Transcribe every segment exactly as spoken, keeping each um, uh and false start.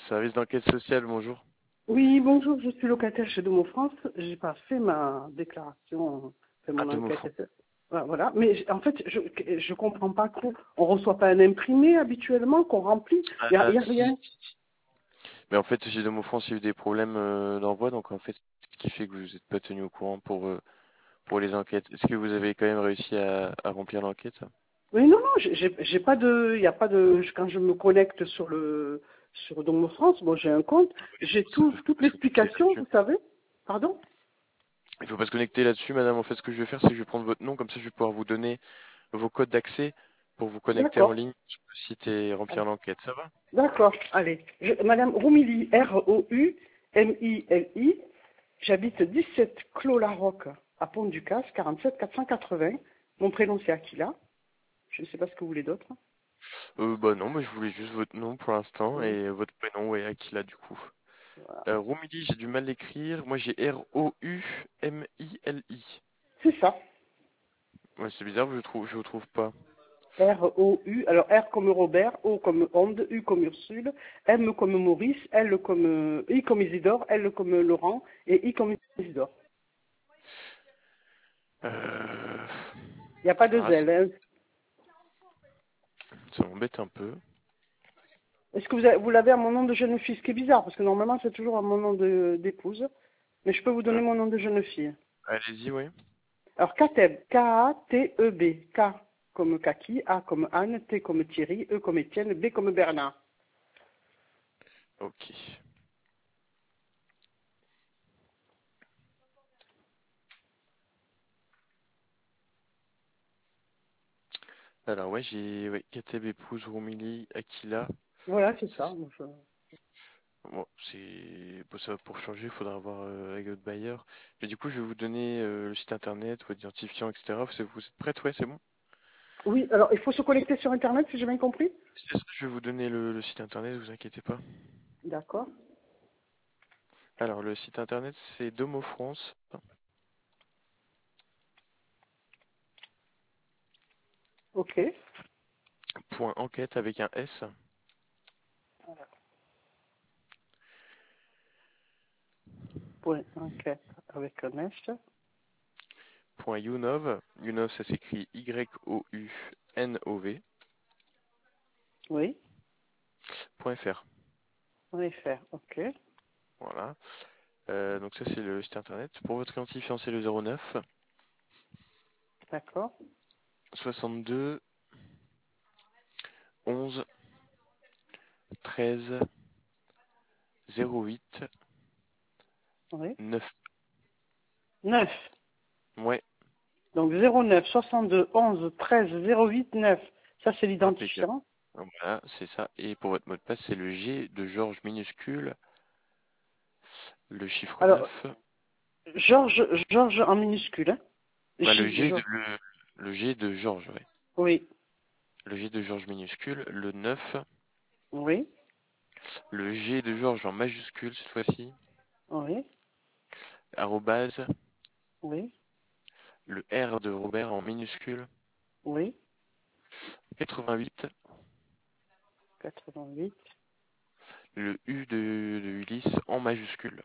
Service d'enquête sociale, bonjour. Oui, bonjour, je suis locataire chez Domo France. J'ai pas fait ma déclaration, fait À mon enquête. Domofront. Voilà, voilà. Mais j- en fait, je je comprends pas trop. On reçoit pas un imprimé habituellement qu'on remplit. Il y a, Ah, y a si. rien. Mais en fait, chez Domofront, il y a eu des problèmes euh, d'envoi, donc en fait, ce qui fait que vous n'êtes pas tenu au courant pour, euh, pour les enquêtes. Est-ce que vous avez quand même réussi à, à remplir l'enquête? Oui, non, non, j'ai j'ai j'ai pas de, il y a pas de. Quand je me connecte sur le sur Domo France, bon, j'ai un compte, Oui, j'ai ça tout peut toute pas se connecter l'explication, là-dessus. vous savez. Pardon? Il faut pas se connecter là-dessus, madame. En fait, ce que je vais faire, c'est que je vais prendre votre nom, comme ça, je vais pouvoir vous donner vos codes d'accès pour vous connecter en D'accord. ligne sur le site et remplir l'enquête. Ça va? D'accord. Allez, Je- Madame Roumili, R O U M I L I. J'habite dix-sept Clos La Roque, à Pont-du-Casse, quarante-sept quatre cent quatre-vingts. Mon prénom c'est Aquila. Je ne sais pas ce que vous voulez d'autre. Euh, bah non, moi je voulais juste votre nom pour l'instant Oui. et votre prénom, ouais, Aquila du coup. Voilà. Euh, Roumili, j'ai du mal à l'écrire. Moi j'ai R O U M I L I. C'est ça. Ouais, c'est bizarre, je trouve, je vous trouve pas. R O U. Alors R comme Robert, O comme Onde, U comme Ursule, M comme Maurice, L comme euh, I comme Isidore, L comme Laurent et I comme Isidore. Euh... Il n'y a pas de Ah, ça, Z. Hein. ça m'embête un peu. Est-ce que vous, avez- vous l'avez à mon nom de jeune fille? Ce qui est bizarre, parce que normalement c'est toujours à mon nom de- d'épouse. Mais je peux vous donner Euh, mon nom de jeune fille. allez-y, oui. Alors, Kateb, K A T E B. K comme Kaki, A comme Anne, T comme Thierry, E comme Étienne, B comme Bernard. Ok. Alors ouais, j'ai ouais, Kateb, épouse, Roumili, Aquila. Voilà, c'est Ça, ça. c'est- Bon, je- bon, c'est bon, ça, pour changer, il faudra voir euh, avec votre bailleur. Mais du coup, je vais vous donner euh, le site internet, votre identifiant, et cetera. Vous, vous êtes prête? Ouais, c'est bon. Oui, alors il faut se connecter sur Internet, si j'ai bien compris. C'est ça, je vais vous donner le, le site internet, vous inquiétez pas. D'accord. Alors, le site internet, c'est domofrance Ok. point enquête avec un S, Point enquête avec un S. point younov, younov ça s'écrit Y O U N O V, Oui. point F R. Point F R. Ok. Voilà. Euh, donc ça c'est le site internet. Pour votre identifiant, c'est le zéro neuf D'accord. soixante-deux onze treize zéro huit Oui. neuf. Neuf. Ouais, Donc zéro neuf soixante-deux onze treize zéro huit neuf. Ça, c'est impeccable. l'identifiant. Voilà, c'est ça. Et pour votre mot de passe, c'est le G de Georges minuscule, le chiffre Alors, neuf. Georges, Georges en minuscule. Hein. Bah, le J, G de, Georges. le, le G de Georges, ouais. Oui. Le G de Georges minuscule, le neuf, Oui. le G de Georges en majuscule cette fois-ci, Oui. arrobase, Oui. le R de Robert en minuscule, Oui. quatre-vingt-huit, quatre-vingt-huit. le U de, de Ulysse en majuscule.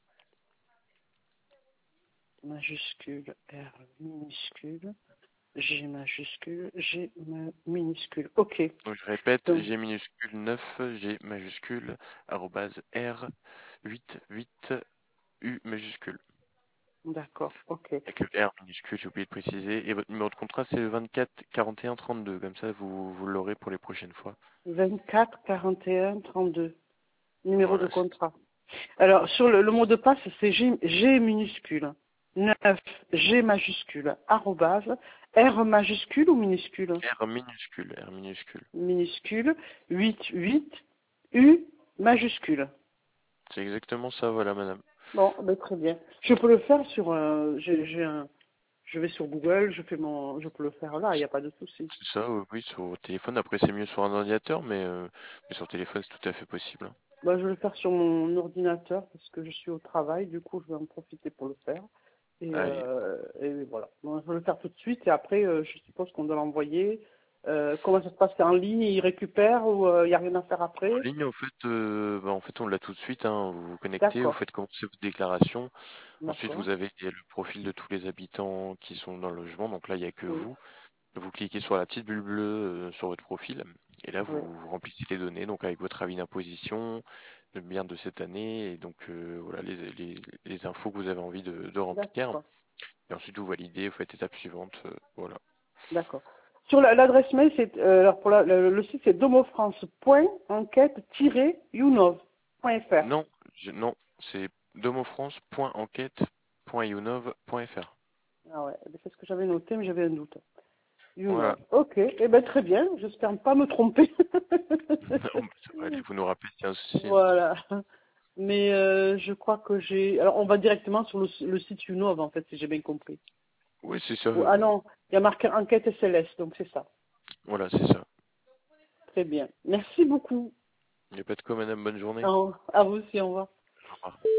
Majuscule, R minuscule, G majuscule, G ma- minuscule. Ok. Donc je répète, Donc, G minuscule neuf, G majuscule, arrobase R, huit, huit, U majuscule. d'accord. Ok. Avec le R minuscule, j'ai oublié de préciser. Et votre numéro de contrat, c'est le vingt-quatre quarante et un trente-deux. Comme ça, vous, vous l'aurez pour les prochaines fois. vingt-quatre, quarante et un, trente-deux. Numéro de Voilà, c'est contrat. Alors, sur le, le mot de passe, c'est G, G minuscule. neuf, G majuscule. Arrobase. R majuscule ou minuscule? R minuscule, R minuscule. Minuscule. huit, huit. U majuscule. C'est exactement ça, voilà, madame. Bon, ben, très bien. Je peux le faire sur un, j'ai j'ai un, je vais sur Google, je fais mon, je peux le faire là, il n'y a pas de souci. C'est ça, oui, oui, sur téléphone. Après, c'est mieux sur un ordinateur, mais, euh, mais sur téléphone, c'est tout à fait possible, hein. Bah, je vais le faire sur mon ordinateur parce que je suis au travail, du coup je vais en profiter pour le faire. Et, Allez. euh, et voilà. Bon, je vais le faire tout de suite et après euh, je suppose qu'on doit l'envoyer. Euh, comment ça se passe? C'est en ligne, ils récupèrent ou il n'y a rien à faire après? En ligne, en fait, euh, bah, en fait, on l'a tout de suite, hein. Vous vous connectez, vous D'accord, faites commencer votre déclaration. Ensuite, d'accord, vous avez le profil de tous les habitants qui sont dans le logement. Donc là, il n'y a que oui, vous. Vous cliquez sur la petite bulle bleue euh, sur votre profil. Et là, oui, vous remplissez les données, donc avec votre avis d'imposition, le bien de cette année, et donc euh, voilà les, les, les infos que vous avez envie de, de remplir. d'accord, Et ensuite, vous validez, vous faites étape suivante. euh, voilà. d'accord. Sur la- l'adresse mail, c'est euh, alors pour la- le, le site c'est domofrance point enquête tiret younov point fr. Non, je- non, c'est domofrance point enquête point younov point fr. Ah ouais, eh ben, c'est ce que j'avais noté, mais j'avais un doute. Voilà. Younov. Ok, eh ben très bien, j'espère ne pas me tromper. Non, mais ça va aller, vous nous rappelez s'il y a un souci. Voilà. Mais euh, je crois que j'ai. Alors on va directement sur le, le site Younov en fait, si j'ai bien compris. Oui, c'est ça. Ou- euh, Ah non, il y a marqué enquête S L S, donc c'est ça. Voilà, c'est ça. Très bien. Merci beaucoup. Il n'y a pas de quoi, madame. Bonne journée. Au- À vous aussi, au revoir. Au revoir.